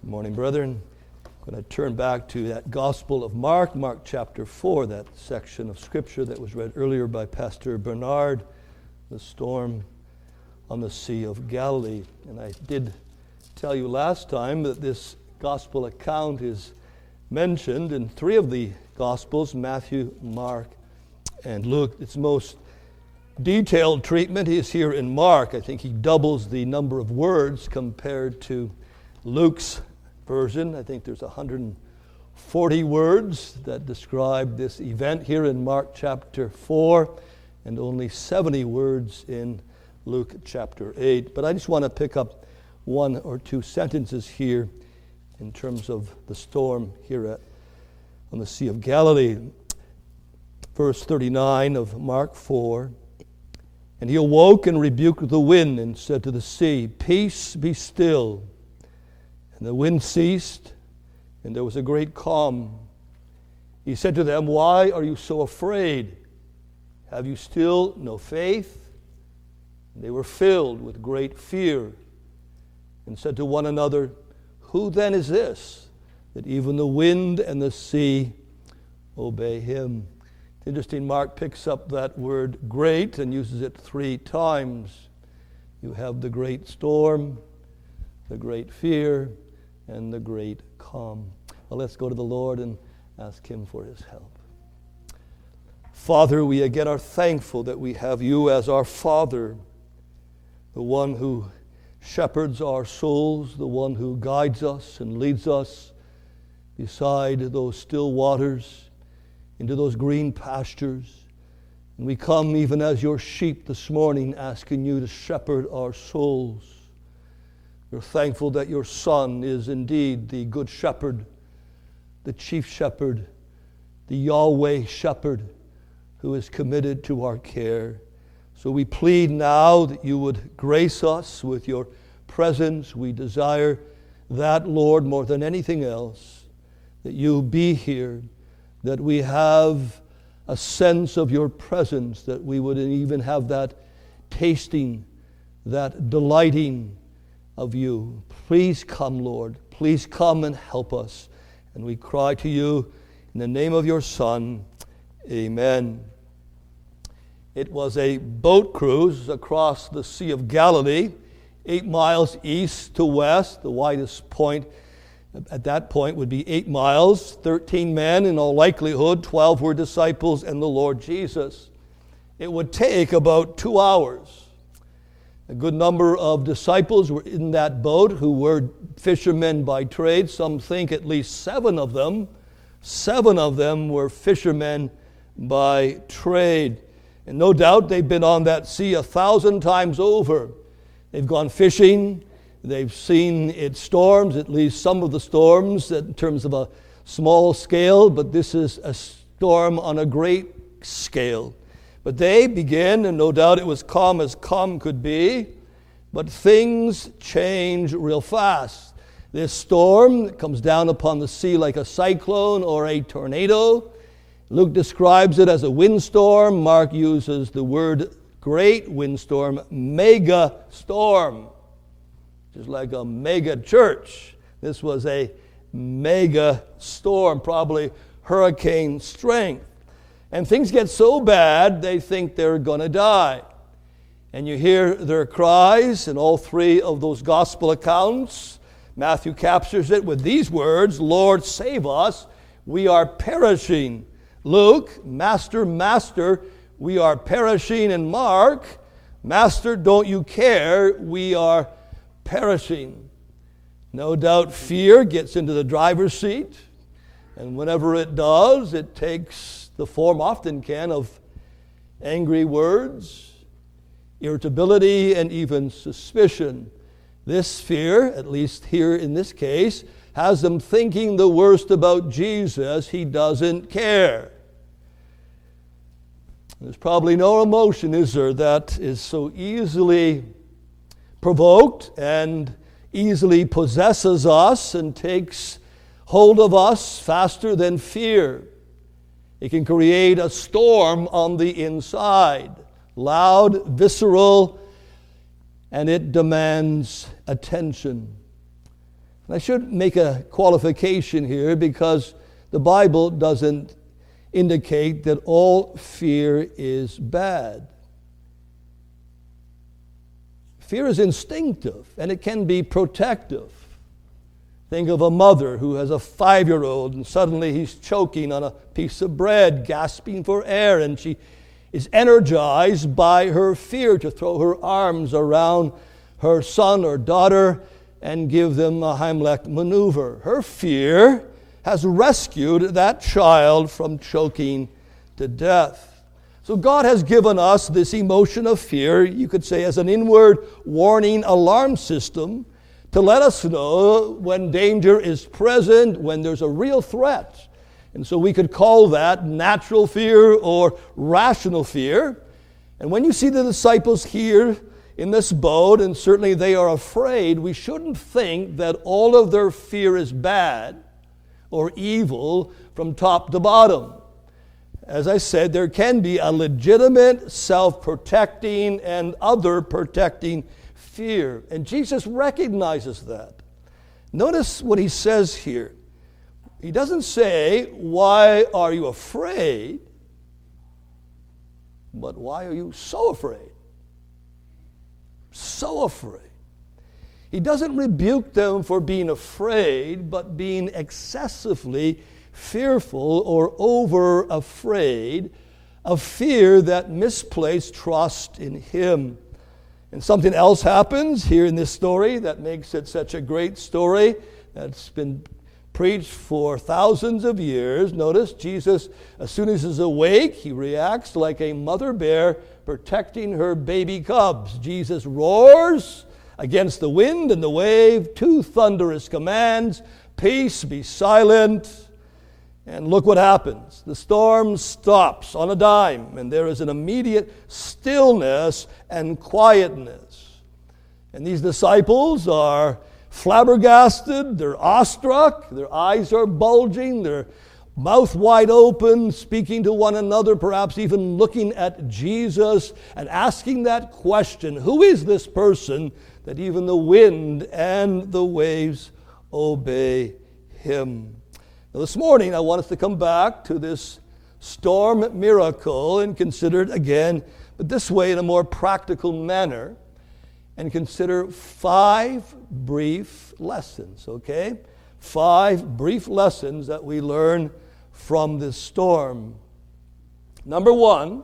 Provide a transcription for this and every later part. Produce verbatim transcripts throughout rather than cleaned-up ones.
Good morning, brethren. I'm going to turn back to that Gospel of Mark, Mark chapter four, that section of Scripture that was read earlier by Pastor Bernard, the storm on the Sea of Galilee. And I did tell you last time that this Gospel account is mentioned in three of the Gospels, Matthew, Mark, and Luke. Its most detailed treatment is here in Mark. I think he doubles the number of words compared to Luke's version. I think there's one hundred forty words that describe this event here in Mark chapter four, and only seventy words in Luke chapter eight. But I just want to pick up one or two sentences here in terms of the storm here at, on the Sea of Galilee. Verse thirty-nine of Mark four. And he awoke and rebuked the wind and said to the sea, "Peace, be still." And the wind ceased, and there was a great calm. He said to them, "Why are you so afraid? Have you still no faith?" And they were filled with great fear and said to one another, "Who then is this, that even the wind and the sea obey him?" It's interesting, Mark picks up that word great and uses it three times. You have the great storm, the great fear, and the great calm. Well, let's go to the Lord and ask him for his help. Father, we again are thankful that we have you as our Father, the one who shepherds our souls, the one who guides us and leads us beside those still waters, into those green pastures. And we come even as your sheep this morning, asking you to shepherd our souls. We're thankful that your Son is indeed the good shepherd, the chief shepherd, the Yahweh shepherd who is committed to our care. So we plead now that you would grace us with your presence. We desire that, Lord, more than anything else, that you be here, that we have a sense of your presence, that we would even have that tasting, that delighting of you. Please come, Lord. Please come and help us. And we cry to you in the name of your Son. Amen. It was a boat cruise across the Sea of Galilee, eight miles east to west. The widest point at that point would be eight miles. Thirteen men in all likelihood. Twelve were disciples and the Lord Jesus. It would take about two hours. A good number of disciples were in that boat who were fishermen by trade. Some think at least seven of them. Seven of them were fishermen by trade. And no doubt they've been on that sea a thousand times over. They've gone fishing. They've seen its storms, at least some of the storms in terms of a small scale, but this is a storm on a great scale. But they begin, and no doubt it was calm as calm could be, but things change real fast. This storm comes down upon the sea like a cyclone or a tornado. Luke describes it as a windstorm. Mark uses the word great windstorm, mega storm. Just like a mega church. This was a mega storm, probably hurricane strength. And things get so bad, they think they're going to die. And you hear their cries in all three of those gospel accounts. Matthew captures it with these words, "Lord, save us, we are perishing." Luke, "Master, Master, we are perishing." And Mark, "Master, don't you care, we are perishing." No doubt fear gets into the driver's seat. And whenever it does, it takes the form, often can, of angry words, irritability, and even suspicion. This fear, at least here in this case, has them thinking the worst about Jesus. He doesn't care. There's probably no emotion, is there, that is so easily provoked and easily possesses us and takes hold of us faster than fear. It can create a storm on the inside, loud, visceral, and it demands attention. And I should make a qualification here because the Bible doesn't indicate that all fear is bad. Fear is instinctive, and it can be protective. Think of a mother who has a five-year-old, and suddenly he's choking on a piece of bread, gasping for air, and she is energized by her fear to throw her arms around her son or daughter and give them a Heimlich maneuver. Her fear has rescued that child from choking to death. So God has given us this emotion of fear, you could say, as an inward warning alarm system to let us know when danger is present, when there's a real threat. And so we could call that natural fear or rational fear. And when you see the disciples here in this boat, and certainly they are afraid, we shouldn't think that all of their fear is bad or evil from top to bottom. As I said, there can be a legitimate self-protecting and other protecting fear. And Jesus recognizes that. Notice what he says here. He doesn't say, "Why are you afraid?" But why are you so afraid? So afraid. He doesn't rebuke them for being afraid, but being excessively fearful or over afraid of fear that misplaced trust in him. And something else happens here in this story that makes it such a great story that's been preached for thousands of years. Notice Jesus, as soon as he's awake, he reacts like a mother bear protecting her baby cubs. Jesus roars against the wind and the wave, two thunderous commands: "Peace, be silent." And look what happens. The storm stops on a dime, and there is an immediate stillness and quietness. And these disciples are flabbergasted, they're awestruck, their eyes are bulging, their mouth wide open, speaking to one another, perhaps even looking at Jesus and asking that question, who is this person that even the wind and the waves obey him? Now, this morning, I want us to come back to this storm miracle and consider it again, but this way in a more practical manner, and consider five brief lessons, okay? Five brief lessons that we learn from this storm. Number one,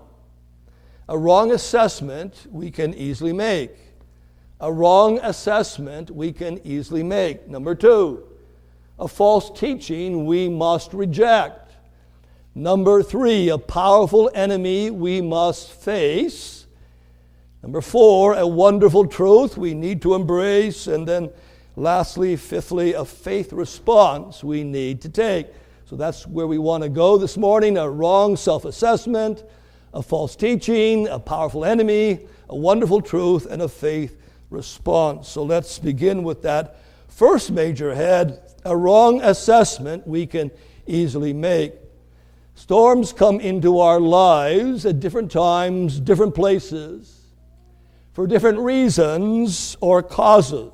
a wrong assessment we can easily make. A wrong assessment we can easily make. Number two, a false teaching we must reject. Number three, a powerful enemy we must face. Number four, a wonderful truth we need to embrace. And then lastly, fifthly, a faith response we need to take. So that's where we want to go this morning: a wrong self-assessment, a false teaching, a powerful enemy, a wonderful truth, and a faith response. So let's begin with that first major head: a wrong assessment we can easily make. Storms come into our lives at different times, different places, for different reasons or causes.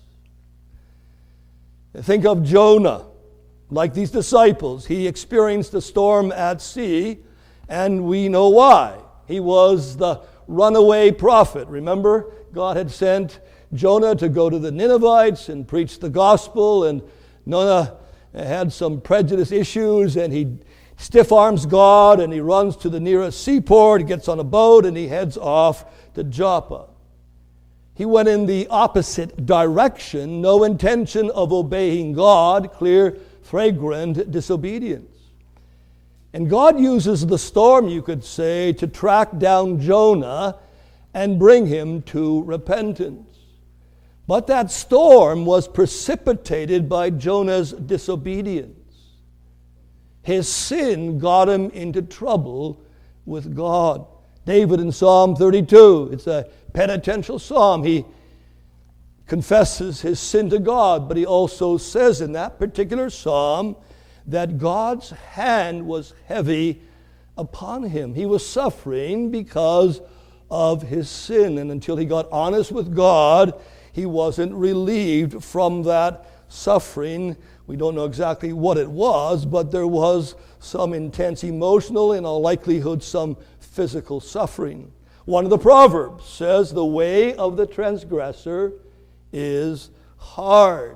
Think of Jonah. Like these disciples, he experienced a storm at sea, and we know why. He was the runaway prophet. Remember, God had sent Jonah to go to the Ninevites and preach the gospel, and Jonah had some prejudice issues, and he stiff-arms God, and he runs to the nearest seaport, he gets on a boat, and he heads off to Joppa. He went in the opposite direction, no intention of obeying God, clear, flagrant disobedience. And God uses the storm, you could say, to track down Jonah and bring him to repentance. But that storm was precipitated by Jonah's disobedience. His sin got him into trouble with God. David in Psalm thirty-two, it's a penitential psalm. He confesses his sin to God, but he also says in that particular psalm that God's hand was heavy upon him. He was suffering because of his sin, and until he got honest with God, he wasn't relieved from that suffering. We don't know exactly what it was, but there was some intense emotional, in all likelihood, some physical suffering. One of the Proverbs says, the way of the transgressor is hard.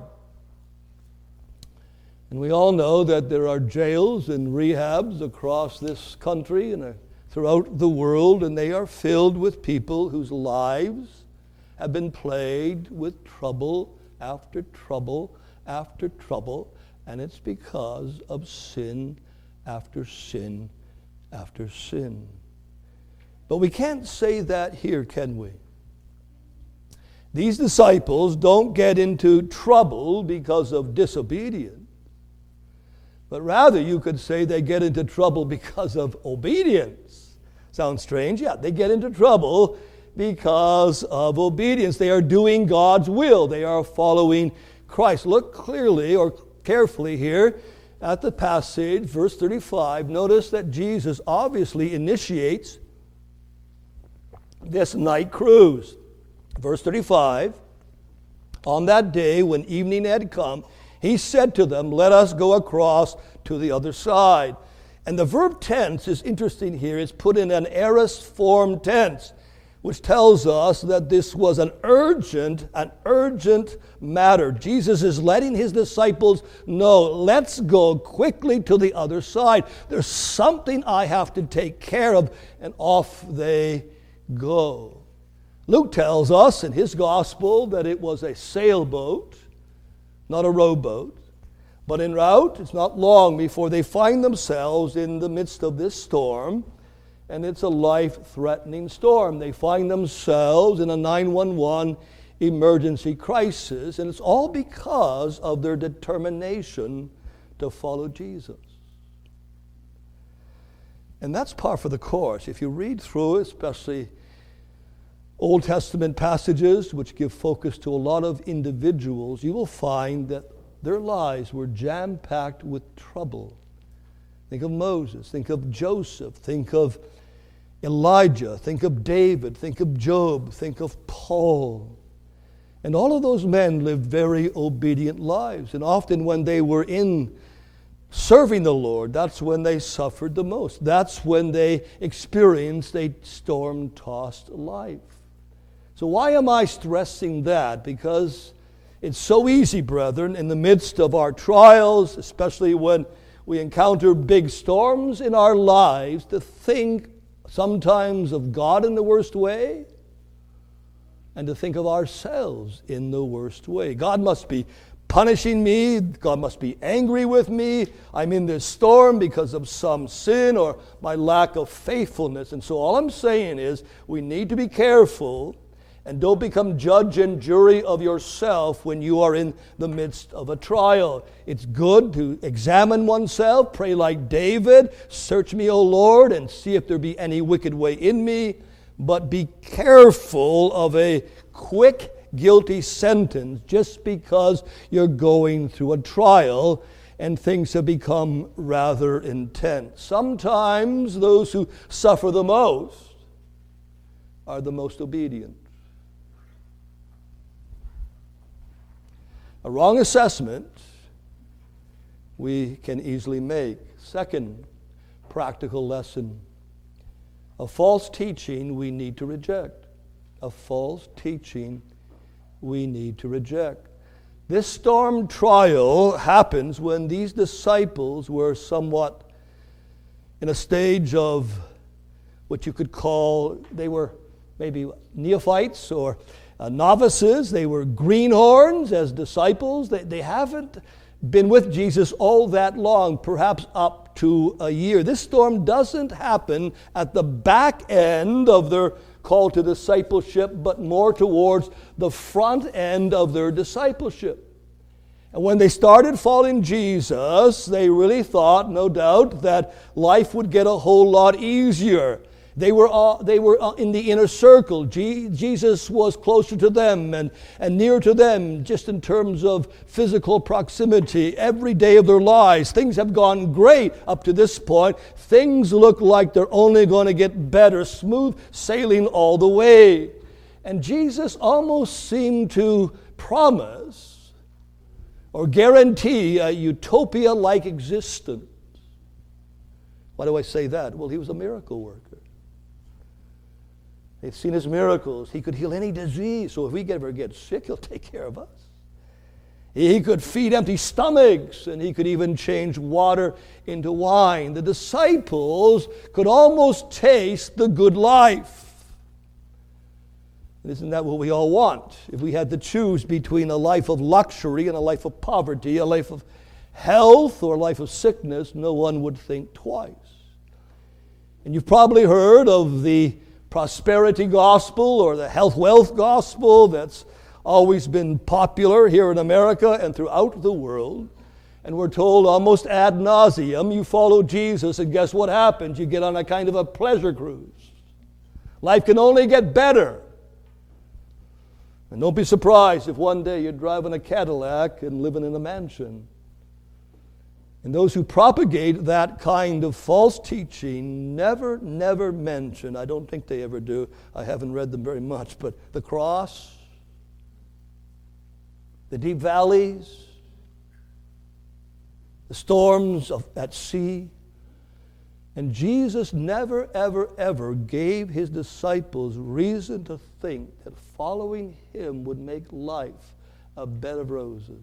And we all know that there are jails and rehabs across this country and throughout the world, and they are filled with people whose lives have been plagued with trouble after trouble after trouble, and it's because of sin after sin after sin. But we can't say that here, can we? These disciples don't get into trouble because of disobedience, but rather you could say they get into trouble because of obedience. Sounds strange? Yeah, they get into trouble because of obedience. They are doing God's will. They are following Christ. Look clearly or carefully here at the passage, verse thirty-five. Notice that Jesus obviously initiates this night cruise. Verse thirty-five, on that day when evening had come, he said to them, let us go across to the other side. And the verb tense is interesting here. It's put in an aorist form tense, which tells us that this was an urgent, an urgent matter. Jesus is letting his disciples know, let's go quickly to the other side. There's something I have to take care of, and off they go. Luke tells us in his gospel that it was a sailboat, not a rowboat. But en route, it's not long before they find themselves in the midst of this storm, and it's a life-threatening storm. They find themselves in a nine one one emergency crisis, and it's all because of their determination to follow Jesus. And that's par for the course. If you read through, especially Old Testament passages, which give focus to a lot of individuals, you will find that their lives were jam-packed with trouble. Think of Moses, think of Joseph, think of Elijah, think of David, think of Job, think of Paul. And all of those men lived very obedient lives. And often when they were in serving the Lord, that's when they suffered the most. That's when they experienced a storm-tossed life. So why am I stressing that? Because it's so easy, brethren, in the midst of our trials, especially when we encounter big storms in our lives, to think sometimes of God in the worst way and to think of ourselves in the worst way. God must be punishing me. God must be angry with me. I'm in this storm because of some sin or my lack of faithfulness. And so all I'm saying is we need to be careful and don't become judge and jury of yourself when you are in the midst of a trial. It's good to examine oneself, pray like David, search me, O Lord, and see if there be any wicked way in me. But be careful of a quick, guilty sentence just because you're going through a trial and things have become rather intense. Sometimes those who suffer the most are the most obedient. A wrong assessment we can easily make. Second practical lesson. A false teaching we need to reject. A false teaching we need to reject. This storm trial happens when these disciples were somewhat in a stage of what you could call, they were maybe neophytes or uh, novices. They were greenhorns as disciples. They, they haven't been with Jesus all that long, perhaps up to a year. This storm doesn't happen at the back end of their call to discipleship, but more towards the front end of their discipleship. And when they started following Jesus, they really thought, no doubt, that life would get a whole lot easier. They were all, they were in the inner circle. Je- Jesus was closer to them and, and near to them just in terms of physical proximity every day of their lives. Things have gone great up to this point. Things look like they're only going to get better, smooth sailing all the way. And Jesus almost seemed to promise or guarantee a utopia-like existence. Why do I say that? Well, he was a miracle worker. They've seen his miracles. He could heal any disease. So if we ever get sick, he'll take care of us. He could feed empty stomachs, and he could even change water into wine. The disciples could almost taste the good life. Isn't that what we all want? If we had to choose between a life of luxury and a life of poverty, a life of health or a life of sickness, no one would think twice. And you've probably heard of the prosperity gospel or the health wealth gospel that's always been popular here in America and throughout the world. And we're told almost ad nauseum, you follow Jesus and guess what happens? You get on a kind of a pleasure cruise. Life can only get better. And don't be surprised if one day you're driving a Cadillac and living in a mansion. And those who propagate that kind of false teaching never, never mention, I don't think they ever do, I haven't read them very much, but the cross, the deep valleys, the storms of, at sea. And Jesus never, ever, ever gave his disciples reason to think that following him would make life a bed of roses.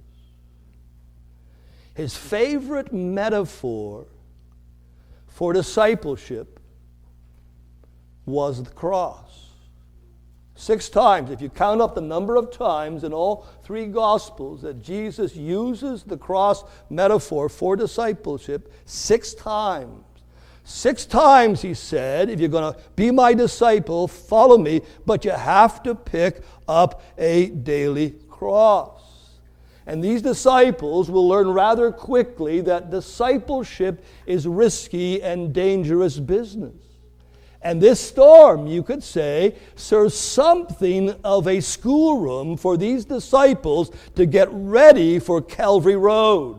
His favorite metaphor for discipleship was the cross. Six times, if you count up the number of times in all three Gospels that Jesus uses the cross metaphor for discipleship, six times. Six times he said, if you're going to be my disciple, follow me, but you have to pick up a daily cross. And these disciples will learn rather quickly that discipleship is risky and dangerous business. And this storm, you could say, serves something of a schoolroom for these disciples to get ready for Calvary Road.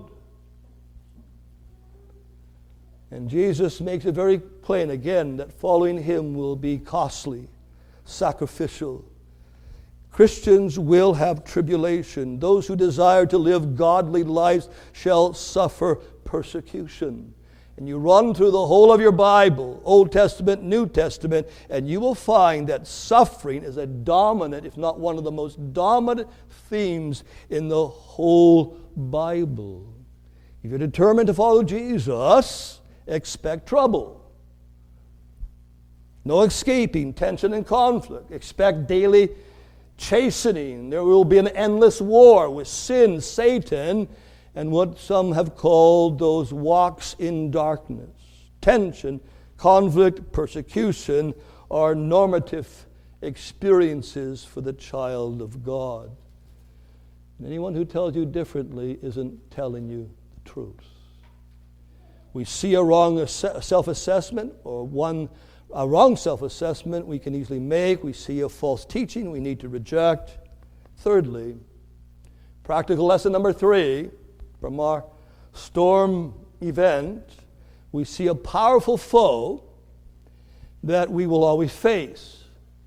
And Jesus makes it very plain again that following him will be costly, sacrificial. Christians will have tribulation. Those who desire to live godly lives shall suffer persecution. And you run through the whole of your Bible, Old Testament, New Testament, and you will find that suffering is a dominant, if not one of the most dominant themes in the whole Bible. If you're determined to follow Jesus, expect trouble. No escaping tension and conflict. Expect daily chastening. There will be an endless war with sin, Satan, and what some have called those walks in darkness. Tension, conflict, persecution are normative experiences for the child of God. And anyone who tells you differently isn't telling you the truth. We see a wrong self-assessment or one a wrong self-assessment we can easily make. We see a false teaching we need to reject. Thirdly, practical lesson number three from our storm event, we see a powerful foe that we will always face.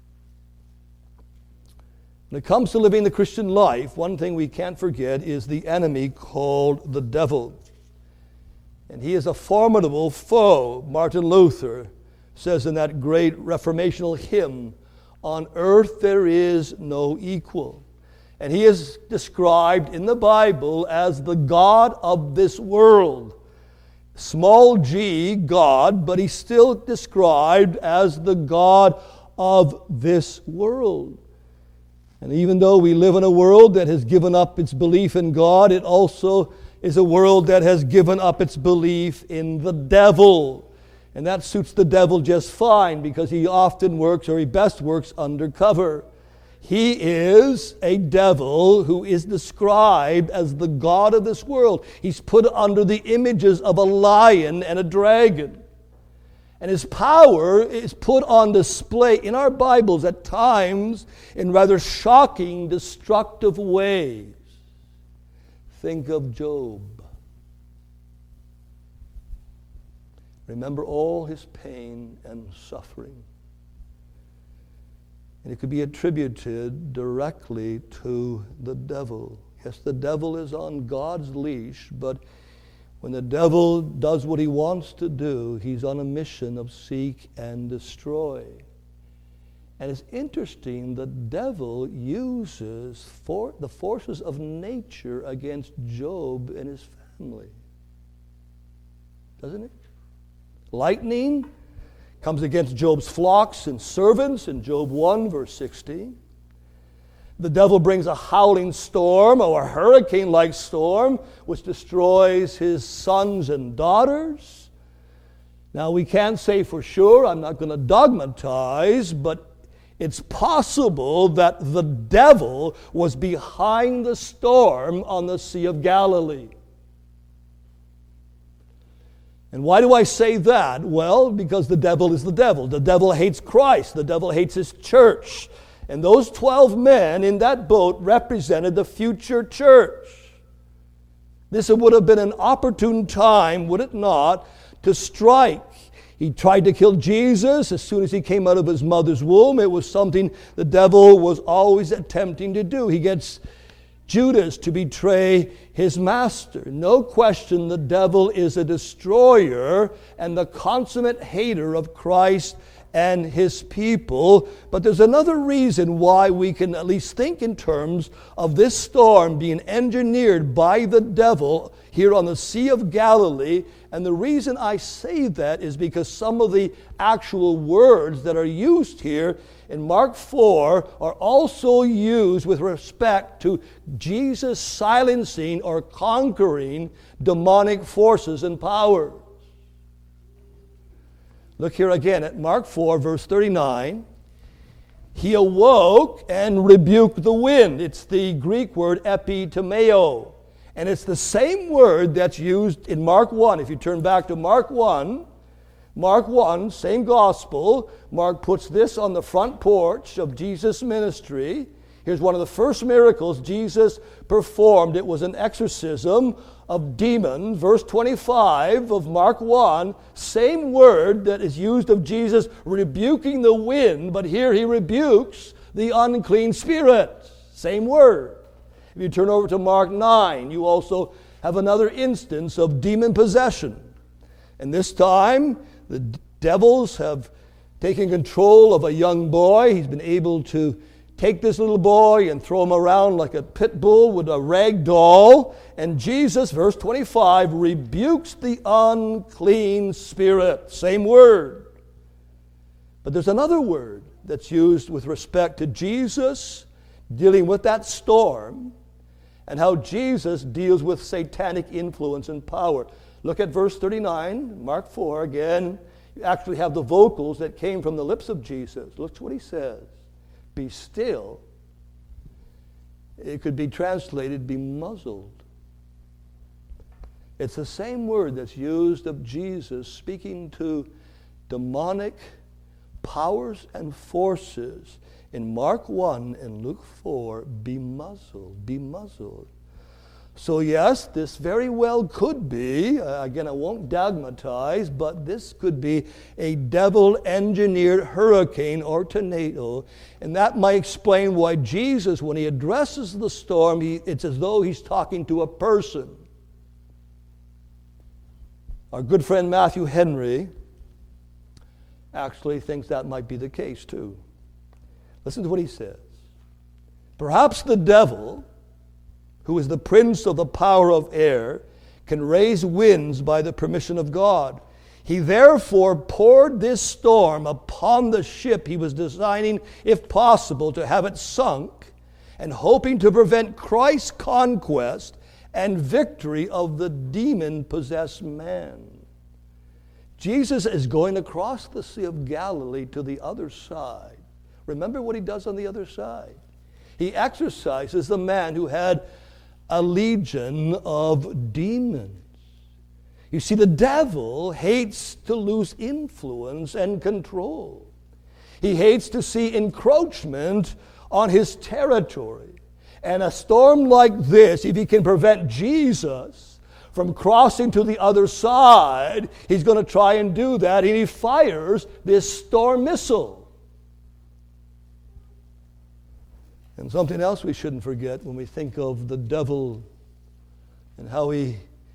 When it comes to living the Christian life, one thing we can't forget is the enemy called the devil. And he is a formidable foe. Martin Luther says in that great reformational hymn, "On earth there is no equal." And he is described in the Bible as the God of this world. Small g, God, but he's still described as the God of this world. And even though we live in a world that has given up its belief in God, it also is a world that has given up its belief in the devil. And that suits the devil just fine because he often works, or he best works, undercover. He is a devil who is described as the God of this world. He's put under the images of a lion and a dragon. And his power is put on display in our Bibles at times in rather shocking, destructive ways. Think of Job. Remember all his pain and suffering. And it could be attributed directly to the devil. Yes, the devil is on God's leash, but when the devil does what he wants to do, he's on a mission of seek and destroy. And it's interesting, the devil uses for the forces of nature against Job and his family. Doesn't it? Lightning comes against Job's flocks and servants in Job one, verse sixteen. The devil brings a howling storm or a hurricane-like storm which destroys his sons and daughters. Now, we can't say for sure, I'm not going to dogmatize, but it's possible that the devil was behind the storm on the Sea of Galilee. And why do I say that? Well, because the devil is the devil. The devil hates Christ. The devil hates his church. And those twelve men in that boat represented the future church. This would have been an opportune time, would it not, to strike. He tried to kill Jesus as soon as he came out of his mother's womb. It was something the devil was always attempting to do. He gets Judas to betray his master. No question the devil is a destroyer and the consummate hater of Christ and his people. But there's another reason why we can at least think in terms of this storm being engineered by the devil here on the Sea of Galilee. And the reason I say that is because some of the actual words that are used here in Mark four are also used with respect to Jesus silencing or conquering demonic forces and powers. Look here again at Mark four, verse thirty-nine. He awoke and rebuked the wind. It's the Greek word epitomeo. And it's the same word that's used in Mark one. If you turn back to Mark one, Mark one, same gospel. Mark puts this on the front porch of Jesus' ministry. Here's one of the first miracles Jesus performed. It was an exorcism of demon. Verse twenty-five of Mark one, same word that is used of Jesus rebuking the wind, but here he rebukes the unclean spirit. Same word. If you turn over to Mark nine, you also have another instance of demon possession. And this time, the devils have taken control of a young boy. He's been able to take this little boy and throw him around like a pit bull with a rag doll. And Jesus, verse twenty-five, rebukes the unclean spirit. Same word. But there's another word that's used with respect to Jesus dealing with that storm and how Jesus deals with satanic influence and power. Look at verse thirty-nine, Mark four. Again, you actually have the vocals that came from the lips of Jesus. Look what he says. Be still. It could be translated, be muzzled. It's the same word that's used of Jesus speaking to demonic powers and forces in Mark one and Luke four. Be muzzled, be muzzled. So yes, this very well could be, uh, again I won't dogmatize, but this could be a devil-engineered hurricane or tornado. And that might explain why Jesus, when he addresses the storm, he, it's as though he's talking to a person. Our good friend Matthew Henry actually thinks that might be the case too. Listen to what he says. Perhaps the devil, who is the prince of the power of air, can raise winds by the permission of God. He therefore poured this storm upon the ship he was designing, if possible, to have it sunk, and hoping to prevent Christ's conquest and victory of the demon-possessed man. Jesus is going across the Sea of Galilee to the other side. Remember what he does on the other side. He exorcises the man who had a legion of demons. You see, the devil hates to lose influence and control. He hates to see encroachment on his territory. And a storm like this, if he can prevent Jesus from crossing to the other side, he's going to try and do that, and he fires this storm missile. And something else we shouldn't forget when we think of the devil and how he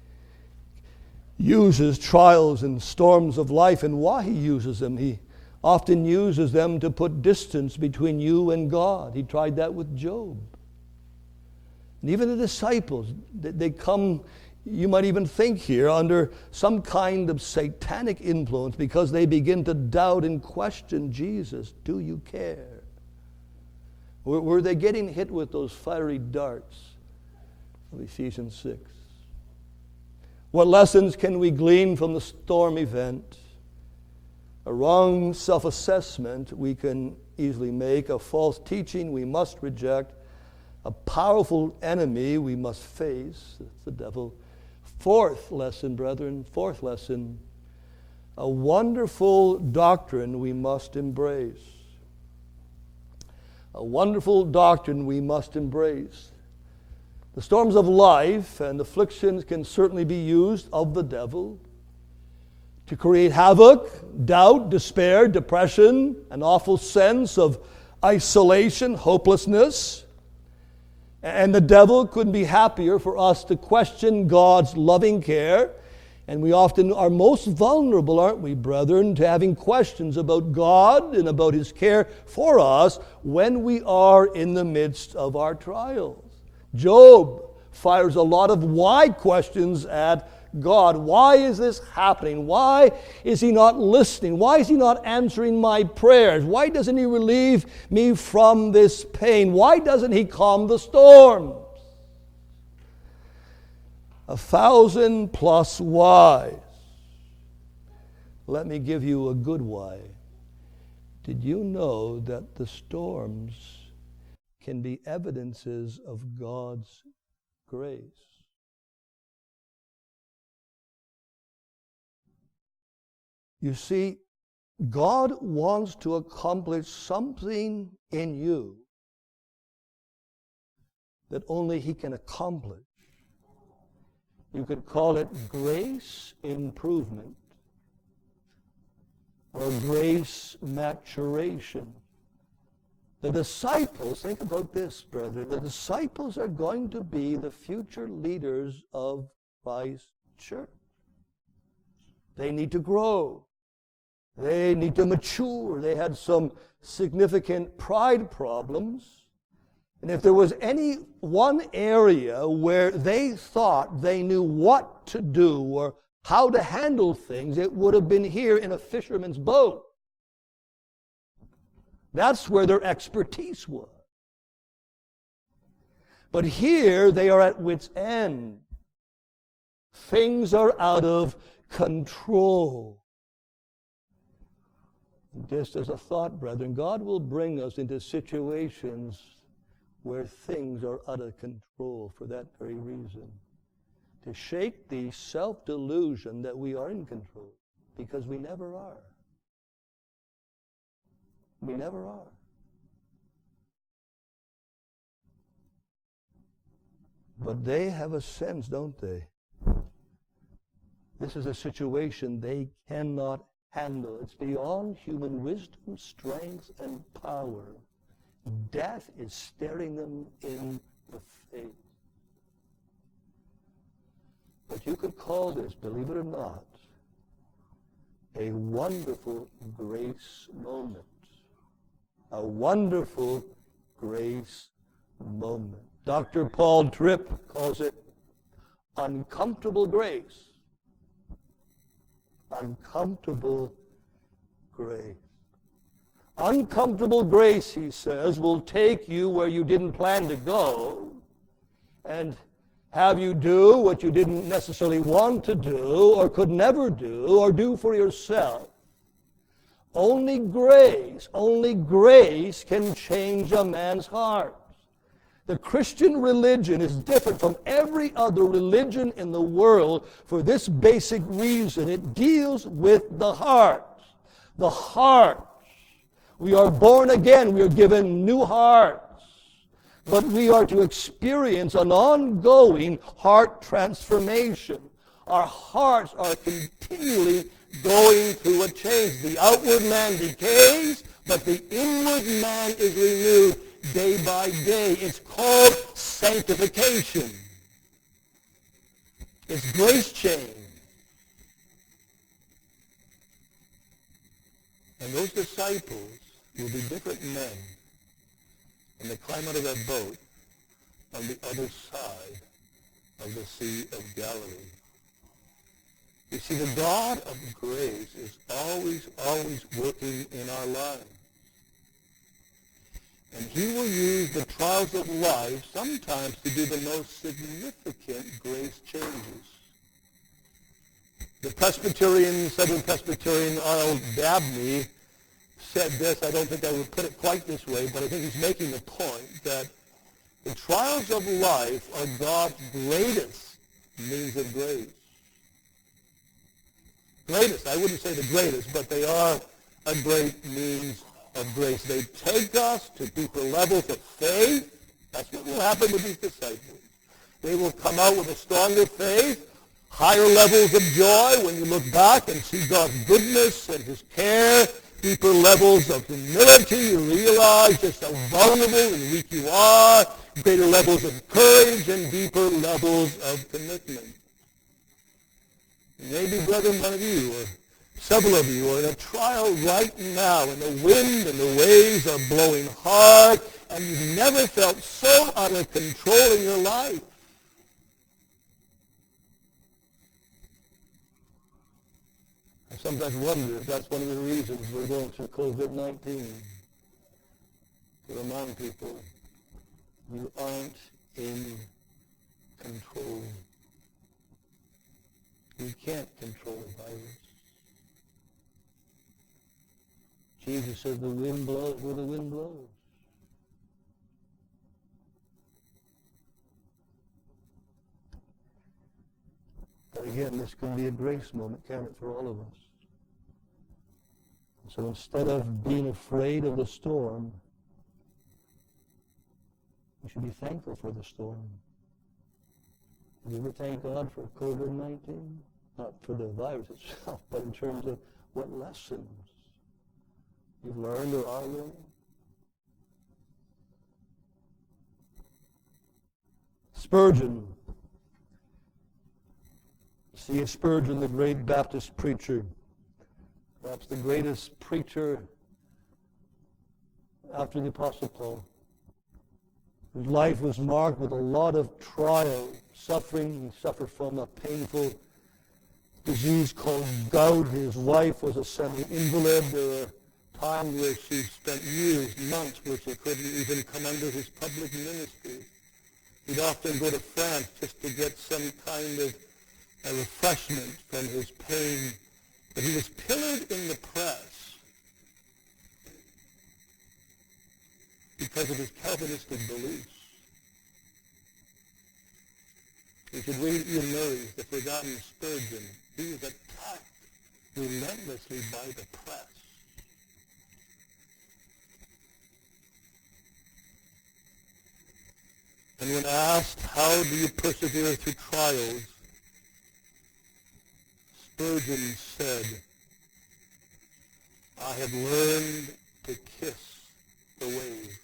uses trials and storms of life and why he uses them. He often uses them to put distance between you and God. He tried that with Job. And even the disciples, they come, you might even think here, under some kind of satanic influence because they begin to doubt and question Jesus. Do you care? Were, were they getting hit with those fiery darts of Ephesians six? What lessons can we glean from the storm event? A wrong self-assessment we can easily make, a false teaching we must reject, a powerful enemy we must face, that's the devil. Fourth lesson, brethren, fourth lesson, a wonderful doctrine we must embrace. A wonderful doctrine we must embrace. The storms of life and afflictions can certainly be used of the devil to create havoc, doubt, despair, depression, an awful sense of isolation, hopelessness. And the devil couldn't be happier for us to question God's loving care. And we often are most vulnerable, aren't we, brethren, to having questions about God and about His care for us when we are in the midst of our trials. Job fires a lot of why questions at God. Why is this happening? Why is He not listening? Why is He not answering my prayers? Why doesn't He relieve me from this pain? Why doesn't He calm the storms? A thousand plus whys. Let me give you a good why. Did you know that the storms can be evidences of God's grace? You see, God wants to accomplish something in you that only He can accomplish. You could call it grace improvement or grace maturation. The disciples, think about this, brethren, the disciples are going to be the future leaders of Christ's church. They need to grow. They need to mature. They had some significant pride problems. And if there was any one area where they thought they knew what to do or how to handle things, it would have been here in a fisherman's boat. That's where their expertise was. But here they are at wit's end. Things are out of control. Just as a thought, brethren, God will bring us into situations where things are out of control for that very reason. To shake the self-delusion that we are in control, because we never are. We never are. But they have a sense, don't they? This is a situation they cannot handle. It's beyond human wisdom, strength, and power. Death is staring them in the face. But you could call this, believe it or not, a wonderful grace moment. A wonderful grace moment. Doctor Paul Tripp calls it uncomfortable grace. Uncomfortable grace. Uncomfortable grace, he says, will take you where you didn't plan to go and have you do what you didn't necessarily want to do or could never do or do for yourself. Only grace, only grace can change a man's heart. The Christian religion is different from every other religion in the world for this basic reason. It deals with the heart. The heart. We are born again. We are given new hearts. But we are to experience an ongoing heart transformation. Our hearts are continually going through a change. The outward man decays, but the inward man is renewed day by day. It's called sanctification. It's grace change. And those disciples will be different men when they climb out of that boat on the other side of the Sea of Galilee. You see, the God of grace is always, always working in our lives. And he will use the trials of life sometimes to do the most significant grace changes. The Presbyterian, Southern Presbyterian Arnold Dabney said this. I don't think I would put it quite this way, but I think he's making the point that the trials of life are God's greatest means of grace. Greatest, I wouldn't say the greatest, but they are a great means of grace. They take us to deeper levels of faith. That's what will happen with these disciples. They will come out with a stronger faith, higher levels of joy when you look back and see God's goodness and his care, deeper levels of humility. You realize just how vulnerable and weak you are, greater levels of courage and deeper levels of commitment. Maybe, brethren, one of you or several of you are in a trial right now, and the wind and the waves are blowing hard, and you've never felt so out of control in your life. I sometimes wonder if that's one of the reasons we're going through covid nineteen. To remind people, you aren't in control. You can't control the virus. Jesus says the wind blows where the wind blows. But again, this can be a grace moment, can't it, for all of us? So instead of being afraid of the storm, we should be thankful for the storm. Do you ever thank God for covid nineteen? Not for the virus itself, but in terms of what lessons you've learned or are learning. Spurgeon. C H Spurgeon, the great Baptist preacher, perhaps the greatest preacher after the Apostle Paul. His life was marked with a lot of trial, suffering. He suffered from a painful disease called gout. His wife was a semi-invalid. There were times where she spent years, months, where she couldn't even come under his public ministry. He'd often go to France just to get some kind of a refreshment from his pain. But he was pillared in the press because of his Calvinistic beliefs. You should read Ian Murray's The Forgotten Spurgeon. He was attacked relentlessly by the press. And when asked, how do you persevere through trials, Spurgeon said, I have learned to kiss the wave.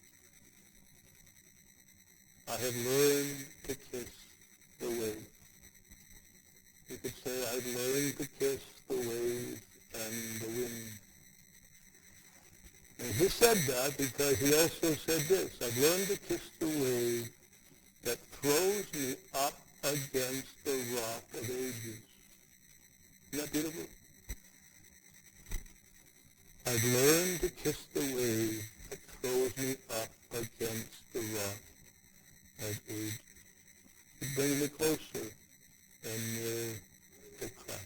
I have learned to kiss the wave. You could say, I've learned to kiss the wave and the wind. And he said that because he also said this, I've learned to kiss the wave that throws me up against the rock of ages. Isn't that beautiful? I've learned to kiss the wave that throws me up against the rock of ages. It brings me closer and near to Christ.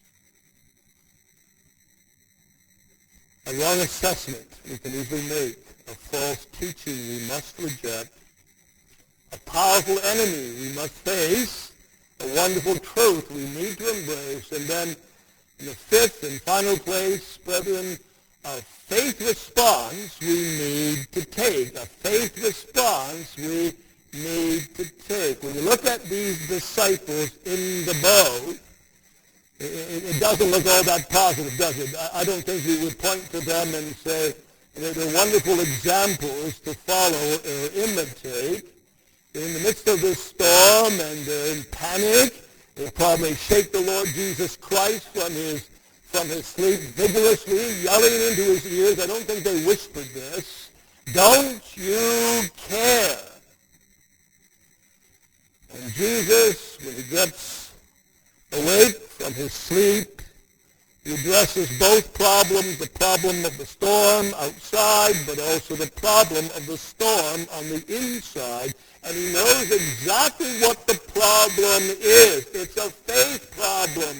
A wrong assessment we can easily make, a false teaching we must reject, a powerful enemy we must face, a wonderful truth we need to embrace, and then in the fifth and final place, brethren, a faith response we need to take, a faith response we need to take. When you look at these disciples in the boat, it, it doesn't look all that positive, does it? I don't think we would point to them and say, They're, they're wonderful examples to follow or imitate. They're in the midst of this storm and they're in panic. They probably shake the Lord Jesus Christ from his from his sleep vigorously, yelling into his ears. I don't think they whispered this. Don't you care? And Jesus, when he gets awake from his sleep, he addresses both problems, the problem of the storm outside, but also the problem of the storm on the inside. And he knows exactly what the problem is. It's a faith problem.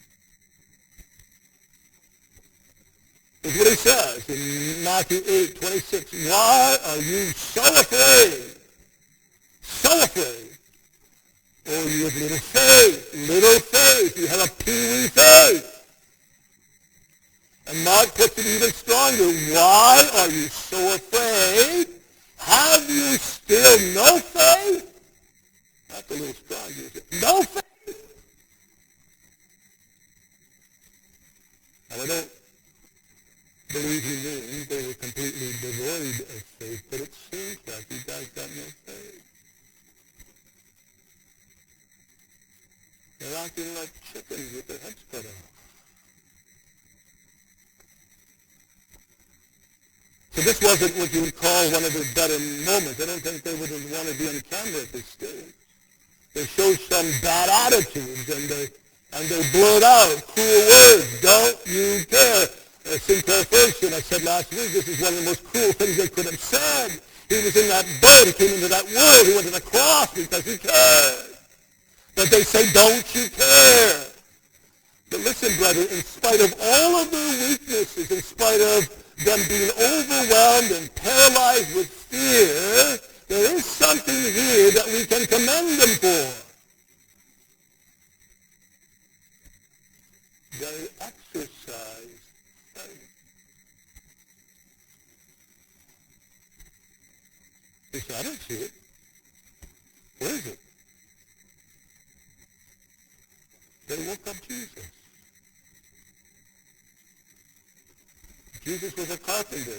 That's what he says in Matthew eight twenty-six. Why are you so afraid? So afraid. Oh, you have little faith. Little faith. You have a peewee faith. And Mark puts it even stronger. Why are you so afraid? Have you still no faith? That's a little strong. No faith? Now, I don't believe he means they were completely devoid of faith, but it seems like you guys got no faith. They're acting like chickens with their heads cut off. So this wasn't what you would call one of their better moments. I don't think they would have wanted to be on camera at this stage. They showed some bad attitudes, and they and they blurred out cruel words. Don't you care? Uh, Sinclair Ferguson, I said last week, this is one of the most cruel things they could have said. He was in that boat. He came into that world. He went to the cross because he cared. But they say, don't you care? But listen, brother, in spite of all of their weaknesses, in spite of them being overwhelmed and paralyzed with fear, there is something here that we can commend them for. They exercise faith. He said, I don't see it. Where is it? They woke up Jesus. Jesus was a carpenter.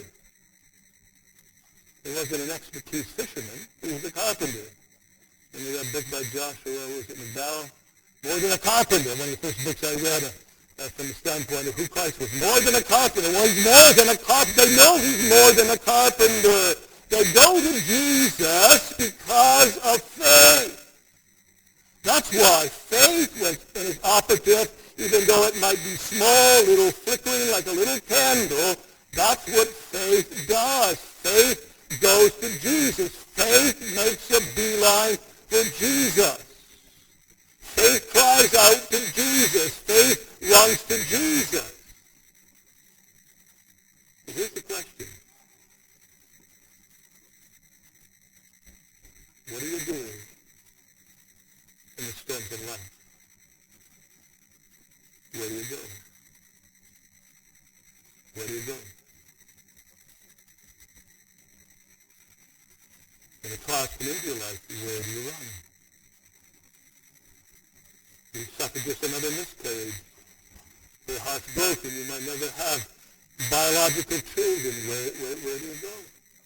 He wasn't an expertise fisherman. He was a carpenter. And he got booked by Joshua, was it McDowell? More than a carpenter. One of the first books I read uh, from the standpoint of who Christ was. More than a carpenter. Well, he's more than a carpenter. They know he's more than a carpenter. They go to Jesus because of faith. That's why faith, when it is operative, even though it might be small, little flickering like a little candle, that's what faith does. Faith goes to Jesus. Faith makes a beeline for Jesus. Faith cries out to Jesus. Faith runs to Jesus. But here's the question. What are you doing in the storms of life? Where do you go? Where do you go? When a cloud comes into your life, where do you run? You suffer just another miscarriage. Your heart's broken. You might never have biological children. Where, where, where do you go?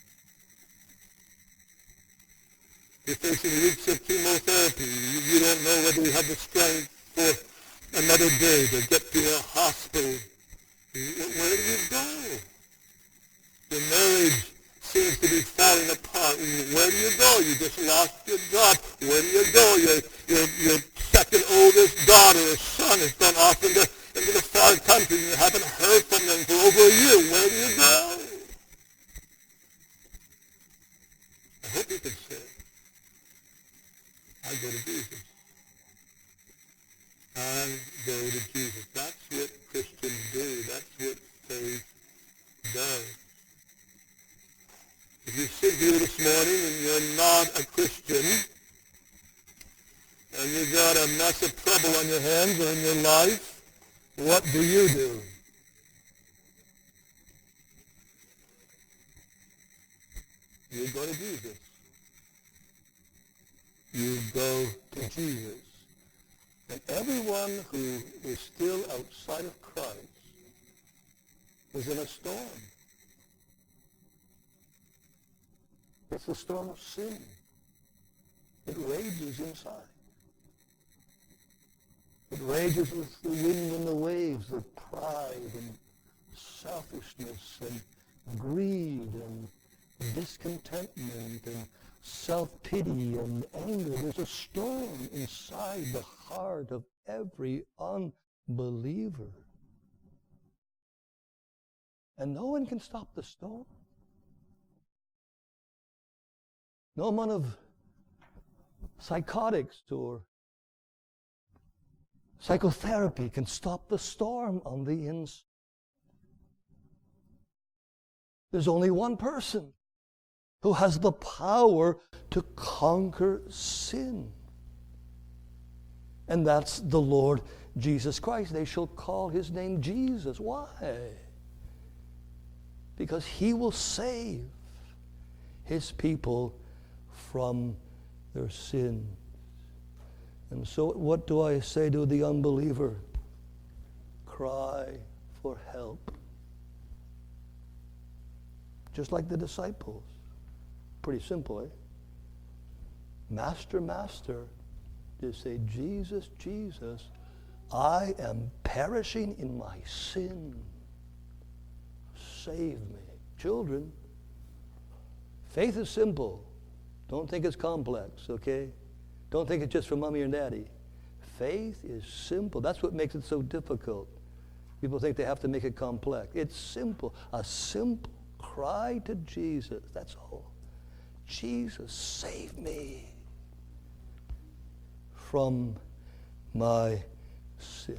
You're facing weeks of chemotherapy. You, you don't know whether you have the strength for another day to get to a hospital. Where do you go? Your marriage seems to be falling apart. Where do you go? You just lost your job. Where do you go? Your, your, your second oldest daughter or son has gone off into, into the far country and you haven't heard from them for over a year. Where do you go? I hope you can say, I go to Jesus. I go to Jesus. That's what Christians do. That's what faith does. If you sit here this morning and you're not a Christian, and you've got a mess of trouble on your hands or in your life, what do you do? You go to Jesus. You go to Jesus. And everyone who is still outside of Christ is in a storm. It's the storm of sin. It rages inside. It rages with the wind and the waves of pride and selfishness and greed and discontentment and self-pity and anger. There's a storm inside the heart of every unbeliever. And no one can stop the storm. No amount of psychotics or psychotherapy can stop the storm on the inside. There's only one person who has the power to conquer sin. And that's the Lord Jesus Christ. They shall call his name Jesus. Why? Because he will save his people from their sins. And so what do I say to the unbeliever? Cry for help. Just like the disciples. Pretty simple, eh? Master, Master. Just say, Jesus, Jesus, I am perishing in my sin. Save me. Children, faith is simple. Don't think it's complex, okay? Don't think it's just for mommy and daddy. Faith is simple. That's what makes it so difficult. People think they have to make it complex. It's simple. A simple cry to Jesus. That's all. Jesus, save me from my sin.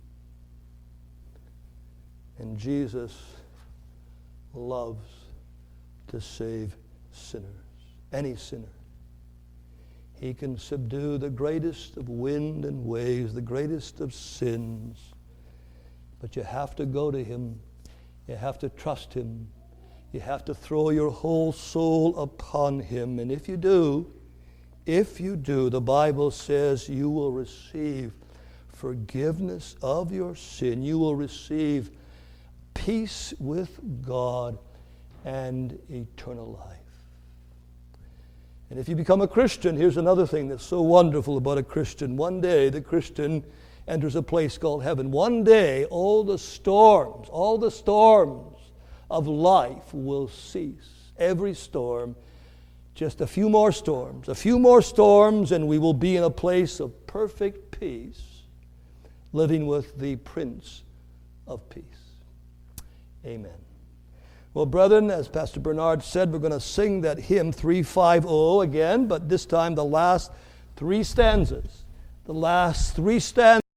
And Jesus loves to save sinners, any sinner. He can subdue the greatest of wind and waves, the greatest of sins. But you have to go to him. You have to trust him. You have to throw your whole soul upon him. And if you do, if you do, the Bible says you will receive forgiveness of your sin. You will receive peace with God and eternal life. And if you become a Christian, here's another thing that's so wonderful about a Christian. One day, the Christian enters a place called heaven. One day, all the storms, all the storms of life will cease. Every storm, just a few more storms, a few more storms, and we will be in a place of perfect peace, living with the Prince of Peace. Amen. Well, brethren, as Pastor Bernard said, we're going to sing that hymn three fifty again, but this time the last three stanzas. The last three stanzas.